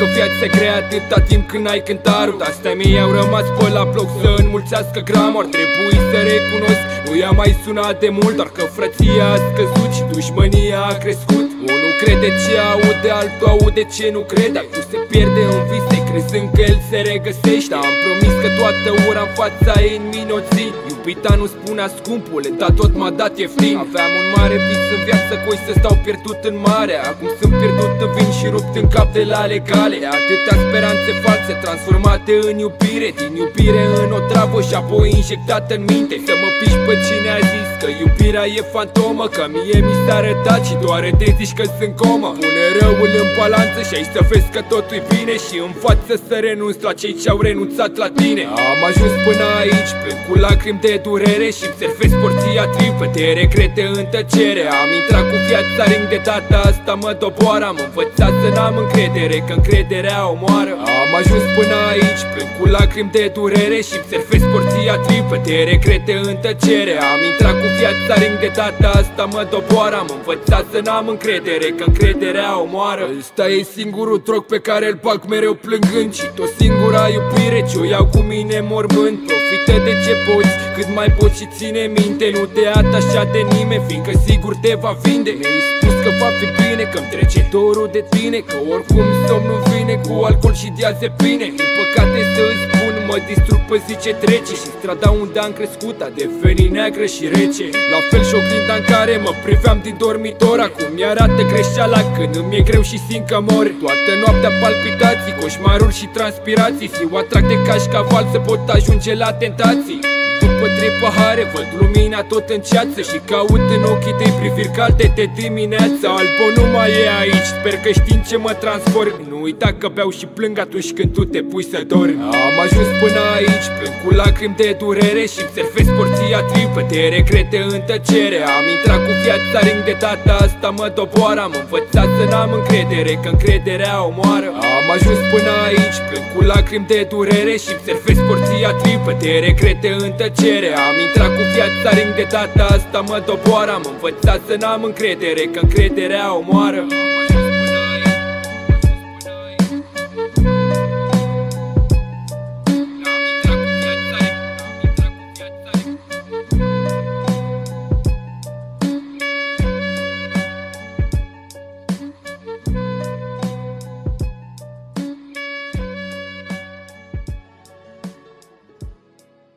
viața e grea atâta timp când ai cântarul. Astea mei au rămas pe la bloc să înmulțească gramul. Ar trebui să recunosc, nu i-a mai sunat de mult, doar că frăția a scăzut și dușmânia a crescut. Unul crede ce aude, altul aude ce nu crede. Altul se pierde în vise, crezând că el se regăsește. Am promis că toată ura în fața ei în minunții. Iubita nu spunea scumpule, dar tot m-a dat ieftin. Aveam un mare vis în viață, coi să stau pierdut în mare. Acum sunt pierdut în vin și rupt în cap de la legale. Atâtea speranțe false transformate în iubire, din iubire în o travă și apoi injectată în minte. Să mă piși pe cine a zis că iubirea e fantomă, că mie mi s-a arătat și doar te zici că sunt comă. Pune răul în balanță și ai să vezi că totul e bine, și în față să renunți la cei ce au renunțat la tine. Am ajuns până aici, plâng cu lacrimi de durere și-mi servesc porția tripă de regrete în tăcere. Am intrat cu viața ring, de data asta mă doboară. Am învățat să n-am încredere, că încrederea omoară. Am ajuns până aici, plâng cu lacrimi de durere și-mi servesc porția tripă de regrete în tăcere. Am intrat cu viața ring, de data asta mă doboară. Am învățat să n-am încredere, că încrederea omoară. Ăsta e singurul troc pe care îl bag mereu plângând, și tot singura iubire ce o iau cu mine mormând. Profită de ce poți, cât mai poți și ține minte. Nu te atașa de nimeni, fiindcă sigur te va vinde. Mi-ai spus că va fi bine, că-mi trece dorul de tine, că oricum somnul vine cu alcool și diazepine. Din păcate să-ți spun, mă distrug pe zi ce trece, și strada unde am crescut a devenit neagră și rece. La fel și oglinda în care mă priveam din dormitor, acum mi-arată greșeala când îmi e greu și simt că mor. Toată noaptea palpitații, coșmaruri și transpirații. Ziua trag de cașcaval să pot ajunge la tentații. După 3 pahare văd lumina tot în ceață și caut în ochii tăi priviri calde de dimineață. Albo nu mai e aici, sper că știi în ce mă transform. Nu uita că beau și plâng atunci când tu te pui să dormi. Am ajuns până aici, plâng cu lacrimi de durere și-mi servesc porția tripă de regrete în tăcere. Am intrat cu viața ring, de data asta mă doboară. Am învățat să n-am încredere, că încrederea omoară. Am ajuns până aici, plâng cu lacrimi de durere și-mi servesc porția tripă de regrete în tăcere. Am intrat cu viața ring, de data asta mă doboară. Am învățat să n-am încredere, că încrederea omoară.